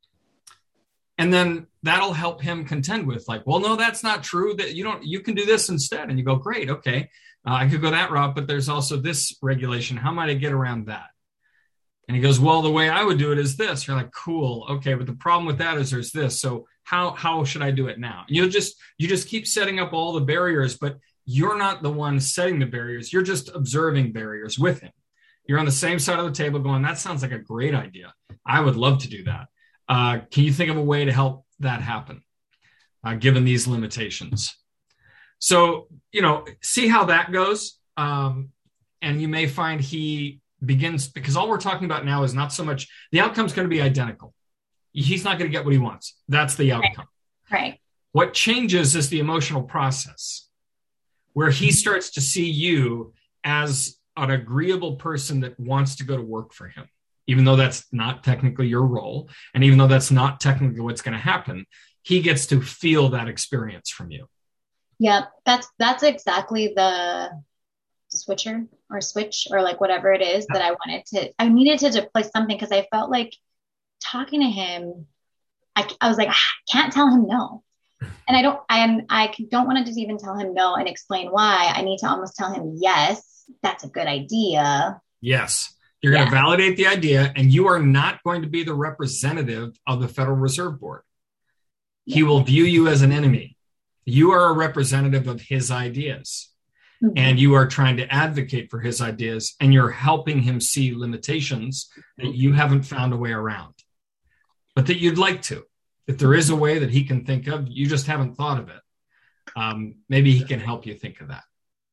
And then that'll help him contend with like, well, no, that's not true, that you can do this instead. And you go, great. Okay. I could go that route, but there's also this regulation. How might I get around that? And he goes, well, the way I would do it is this. You're like, cool. Okay. But the problem with that is there's this. So how should I do it now? You just keep setting up all the barriers, but you're not the one setting the barriers. You're just observing barriers with him. You're on the same side of the table going, that sounds like a great idea. I would love to do that. Can you think of a way to help that happen, given these limitations? So, see how that goes. And you may find he begins, because all we're talking about now is not so much, the outcome's going to be identical. He's not going to get what he wants. That's the outcome. Right. What changes is the emotional process, where he starts to see you as an agreeable person that wants to go to work for him, even though that's not technically your role. And even though that's not technically what's going to happen, he gets to feel that experience from you. Yeah, that's exactly the switch or like whatever it is that I needed to deploy something, because I felt like talking to him, I was like, I can't tell him no. And I don't want to just even tell him no and explain why. I need to almost tell him, yes, that's a good idea. Yes. You're going to validate the idea, and you are not going to be the representative of the Federal Reserve Board. Yeah. He will view you as an enemy. You are a representative of his ideas, and you are trying to advocate for his ideas, and you're helping him see limitations that you haven't found a way around, but that you'd like to. If there is a way that he can think of, you just haven't thought of it. Maybe he can help you think of that.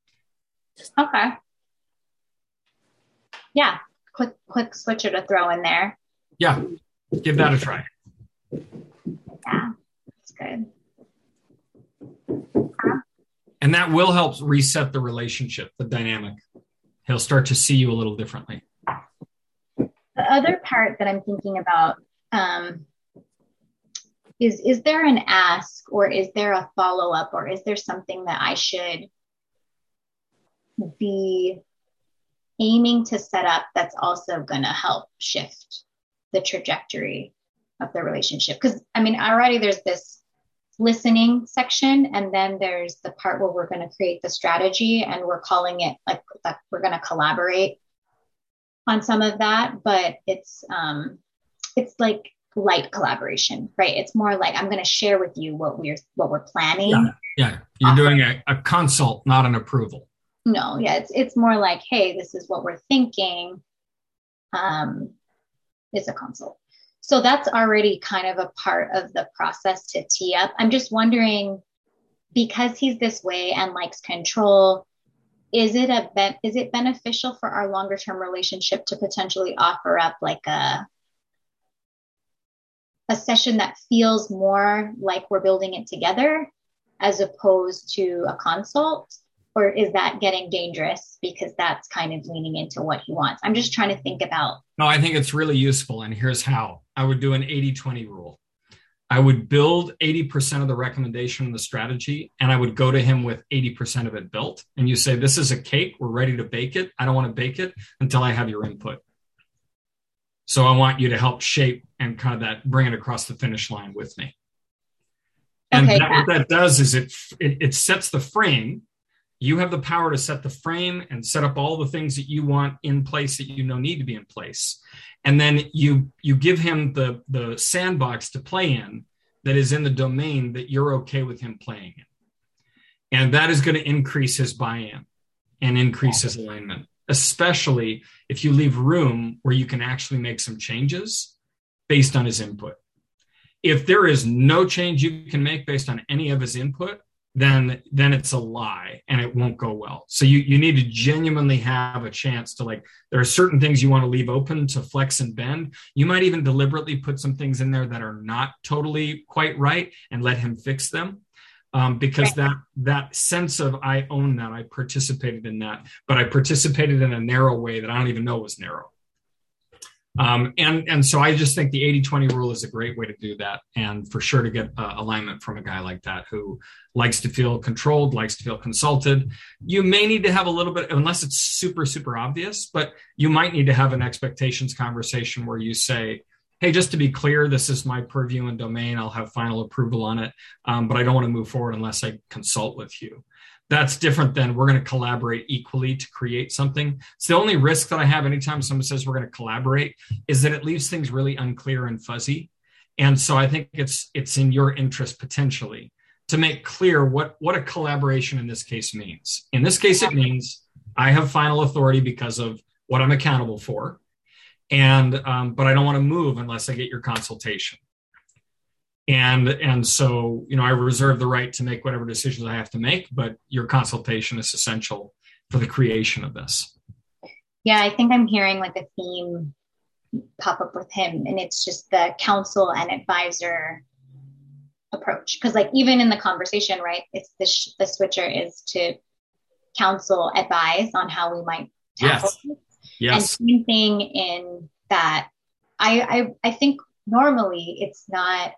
Okay. Yeah. Quick switcher to throw in there. Yeah. Give that a try. Yeah. That's good. And that will help reset the relationship, the dynamic. He'll start to see you a little differently. The other part that I'm thinking about is there an ask, or is there a follow-up, or is there something that I should be aiming to set up that's also going to help shift the trajectory of the relationship? Because already there's this listening section, and then there's the part where we're going to create the strategy, and we're calling it like that we're going to collaborate on some of that, but it's like light collaboration, right? It's more like, I'm going to share with you what we're planning. Yeah. You're doing a consult, not an approval. No, yeah, it's more like, hey, this is what we're thinking. It's a consult. So that's already kind of a part of the process to tee up. I'm just wondering, because he's this way and likes control, is it beneficial for our longer term relationship to potentially offer up like a session that feels more like we're building it together as opposed to a consult? Or is that getting dangerous because that's kind of leaning into what he wants? I'm just trying to think about. No, I think it's really useful. And here's how. I would do an 80-20 rule. I would build 80% of the recommendation and the strategy, and I would go to him with 80% of it built. And you say, this is a cake. We're ready to bake it. I don't want to bake it until I have your input. So I want you to help shape and kind of that, bring it across the finish line with me. And what that does is it sets the frame. You have the power to set the frame and set up all the things that you want in place that you know need to be in place. And then you give him the sandbox to play in that is in the domain that you're okay with him playing in. And that is going to increase his buy-in and increase his alignment, especially if you leave room where you can actually make some changes based on his input. If there is no change you can make based on any of his input, then it's a lie and it won't go well. So you need to genuinely have a chance to, there are certain things you want to leave open to flex and bend. You might even deliberately put some things in there that are not totally quite right and let him fix them. Because that sense of, I own that, I participated in that, but I participated in a narrow way that I don't even know was narrow. And so I just think the 80-20 rule is a great way to do that. And for sure to get alignment from a guy like that who likes to feel controlled, likes to feel consulted. You may need to have a little bit, unless it's super, super obvious, but you might need to have an expectations conversation where you say, hey, just to be clear, this is my purview and domain. I'll have final approval on it, but I don't want to move forward unless I consult with you. That's different than we're going to collaborate equally to create something. It's the only risk that I have anytime someone says we're going to collaborate is that it leaves things really unclear and fuzzy. And so I think it's in your interest potentially to make clear what a collaboration in this case means. In this case, it means I have final authority because of what I'm accountable for. And but I don't want to move unless I get your consultation. And so, I reserve the right to make whatever decisions I have to make, but your consultation is essential for the creation of this. Yeah, I think I'm hearing like a theme pop up with him, and it's just the counsel and advisor approach. Because like even in the conversation, right, it's the switcher is to counsel, advise on how we might tackle it. Yes. And same thing in that I think normally it's not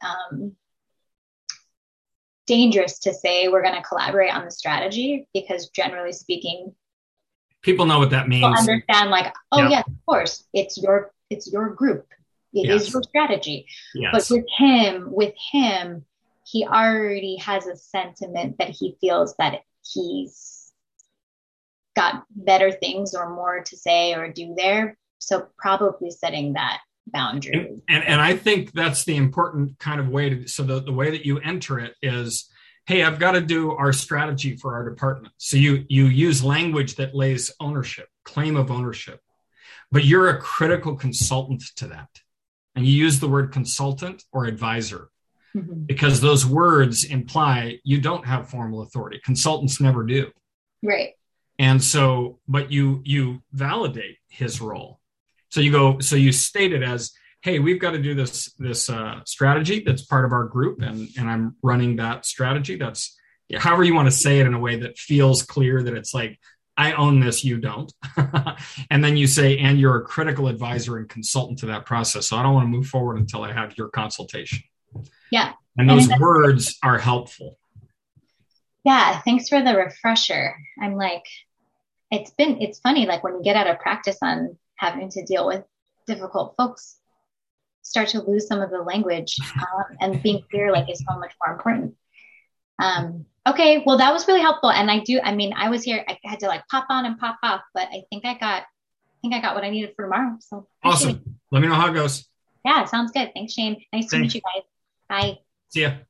dangerous to say we're going to collaborate on the strategy, because generally speaking, people know what that means. People understand like, oh yes, of course, it's your group. It is your strategy. Yes. But with him, he already has a sentiment that he feels that he's got better things or more to say or do there. So probably setting that boundary. And I think that's the important kind of way to, so the way that you enter it is, hey, I've got to do our strategy for our department. So you use language that lays ownership, claim of ownership, but you're a critical consultant to that. And you use the word consultant or advisor because those words imply you don't have formal authority. Consultants never do. Right. And so, but you validate his role. So you state it as, hey, we've got to do this strategy that's part of our group, and I'm running that strategy. That's however you want to say it in a way that feels clear, that it's like, I own this, you don't. And then you say, and you're a critical advisor and consultant to that process. So I don't want to move forward until I have your consultation. Yeah. And those words are helpful. Yeah. Thanks for the refresher. I'm like, it's funny, like when you get out of practice on having to deal with difficult folks, start to lose some of the language, and being clear like is so much more important. Okay, well, that was really helpful. And I was here, I had to like pop on and pop off, but I think I got what I needed for tomorrow. So awesome. Let me know how it goes. Yeah, sounds good. Thanks, Shane. Nice to meet you guys. Bye. See ya.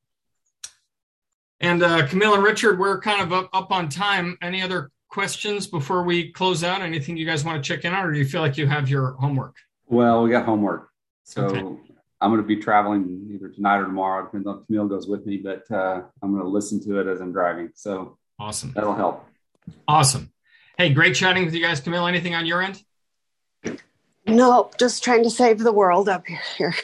And Camille and Richard, we're kind of up on time. Any other questions before we close out? Anything you guys want to check in on, or do you feel like you have your homework? Well, we got homework. So okay. I'm going to be traveling either tonight or tomorrow. Depends on if Camille goes with me, but I'm going to listen to it as I'm driving. So awesome. That'll help. Awesome. Hey, great chatting with you guys. Camille, anything on your end? No, just trying to save the world up here.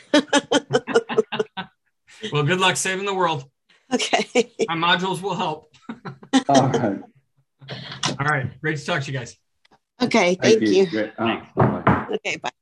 Well, good luck saving the world. Okay. My modules will help. All right. All right. Great to talk to you guys. Okay. Thank you. Great. Bye. Okay. Bye.